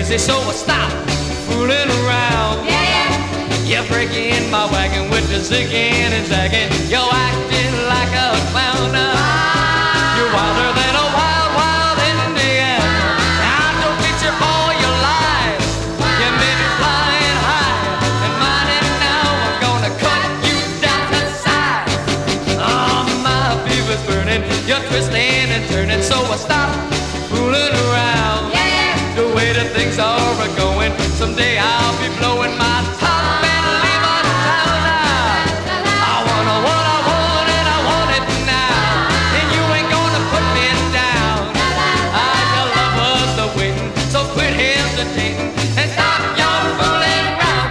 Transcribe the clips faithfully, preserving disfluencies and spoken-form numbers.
crazy, so I stop fooling around. Yeah. You're breaking my wagon with the zigging and zagging. You're acting like a clown. You're wilder than a wild, wild Indian. I don't picture all your lies. You may be flying high and mighty now. I'm gonna cut you down to size. Oh, my fever's burning. You're twisting and turning, so I stop fooling around. Yeah. The way that things are going, someday I'll be blowing my top and leaving town now. I wanna what I want and I want it now, and you ain't gonna put me down. I your lovers are waiting, so quit hesitating and stop your fooling around.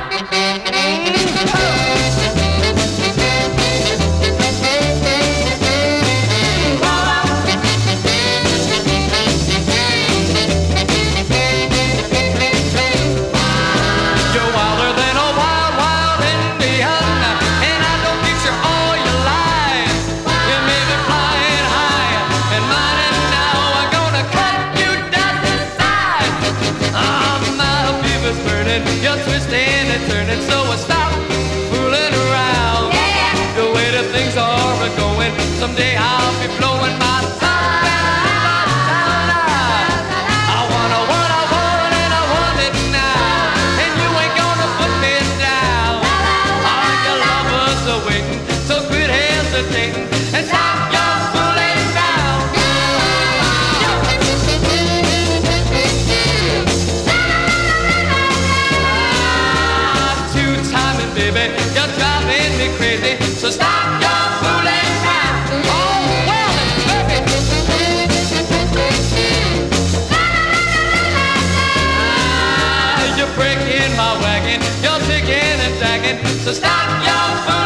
You're wilder than a wild, wild Indian, and I don't picture all your lies. You may be flying high and mighty now. I'm gonna cut you down to size. Ah, my fever's burning. You're twisting and turning, so I stop fooling around. Yeah. The way that things are going, someday I'll be blowing my top and leaving town now. I wanna what I want and I want it now, and you ain't gonna put me down. All your lovers are waiting, so quit hesitating and stop your fooling down. Ah, two-timing, baby, you're driving me crazy, so stop your fooling down. Oh, well, it's perfect. Ah, you're breaking my wagon, you're zigging and zagging, so stop your fooling.